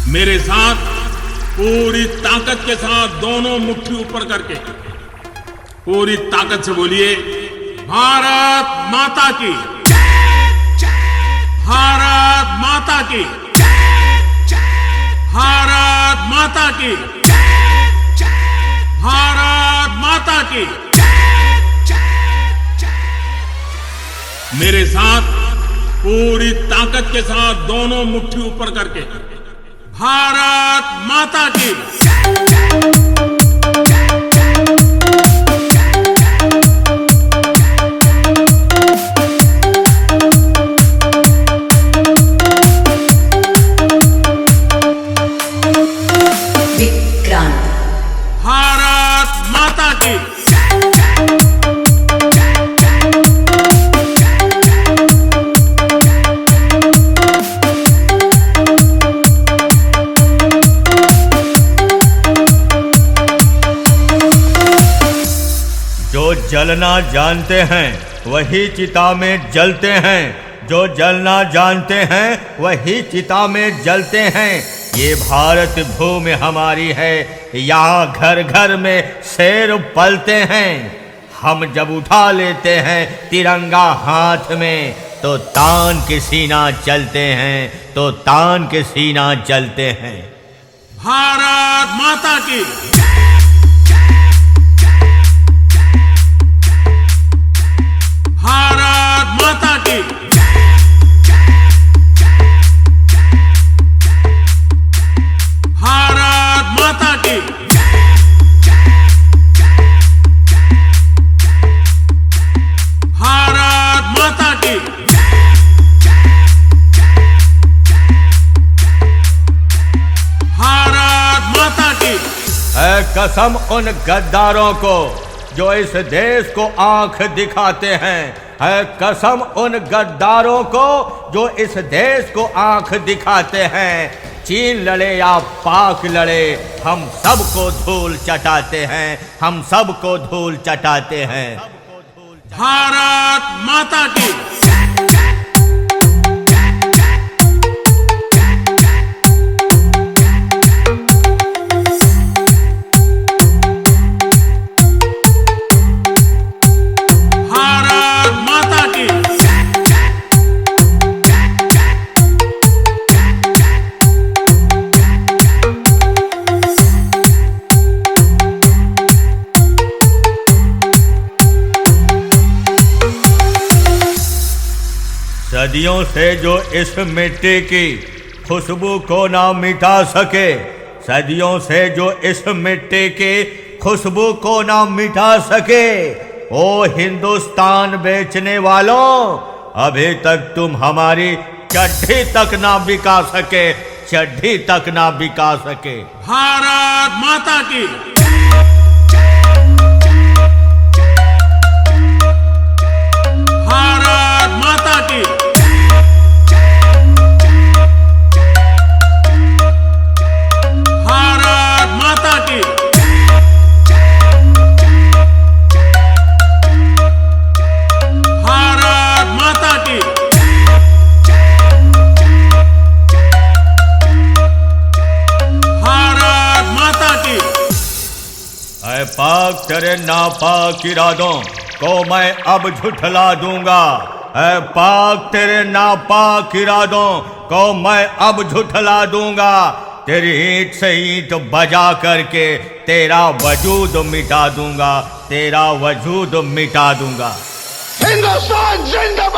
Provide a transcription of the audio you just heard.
मेरे साथ पूरी ताकत के साथ दोनों मुट्ठी ऊपर करके पूरी ताकत से बोलिए, भारत माता की, भारत माता की, भारत माता की, भारत माता की। मेरे साथ पूरी ताकत के साथ दोनों मुट्ठी ऊपर करके भारत माता की। भारत माता की। जो जलना जानते हैं वही चिता में जलते हैं, जो जलना जानते हैं वही चिता में जलते हैं। ये भारत भूमि हमारी है, यहाँ घर घर में शेर पलते हैं। हम जब उठा लेते हैं तिरंगा हाथ में तो तान के सीना चलते हैं, तो तान के सीना चलते हैं। भारत माता की। भारत माता की। भारत माता की। भारत माता की। भारत माता की। है कसम उन गद्दारों को जो इस देश को आंख दिखाते हैं, है कसम उन गद्दारों को जो इस देश को आंख दिखाते हैं। चीन लड़े या पाक लड़े, हम सबको धूल चटाते हैं, हम सबको धूल चटाते हैं। भारत माता की। सदियों से जो इस मिट्टी की खुशबू को ना मिटा सके, सदियों से जो इस मिट्टी की खुशबू को ना मिटा सके, ओ हिंदुस्तान बेचने वालों, अभी तक तुम हमारी चड्ढी तक ना बिका सके, चड्ढी तक ना बिका सके। भारत माता की। भारत माता की। भारत माता की। भारत माता की। भारत माता की। ऐ पाक तेरे नापाक इरादों को मैं अब झुठला दूंगा, ऐ पाक तेरे नापाक इरादों को मैं अब झुठला दूंगा। तेरी ईंट से ईंट बजा करके तेरा वजूद मिटा दूंगा, तेरा वजूद मिटा दूंगा। हिंदुस्तान जिंदाबाद।